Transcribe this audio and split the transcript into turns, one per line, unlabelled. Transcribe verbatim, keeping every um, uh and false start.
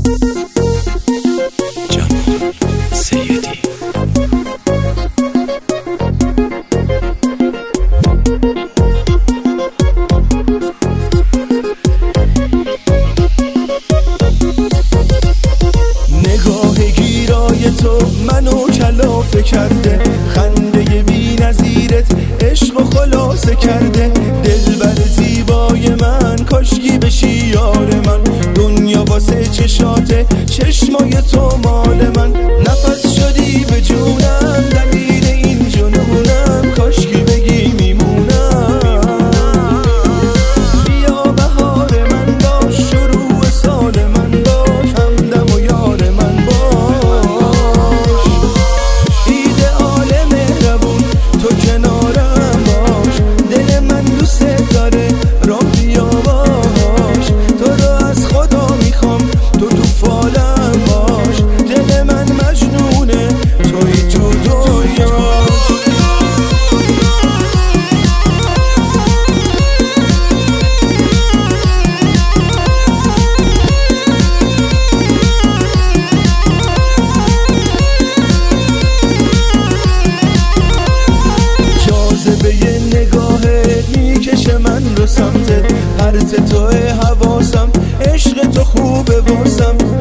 جمال سیدی.
نگاه گیرای تو منو کلافه کرده، خنده بی نظیرت عشق و خلاصه کرده. دلبر زیبای من کاشکی بشی یار من، دنیا واسه چشاته چشمای تو مال من. نفس شدی به جونم دلیل این جنونم، کاشکی بگی میمونم. بیا بهار من باش، شروع سال من باش، همدم و یار من باش. ایدئال مهربون تو کنارم باش، دل من دوست داره راه بیا باش. تو رو از خدا میخوام تو تو فالم باش، دل من مجنونه توی تو دنیاش. جاذبه نگاهت میکشه من رو سمتت، هرت توی حواسم، عشق تو خوبه واسم.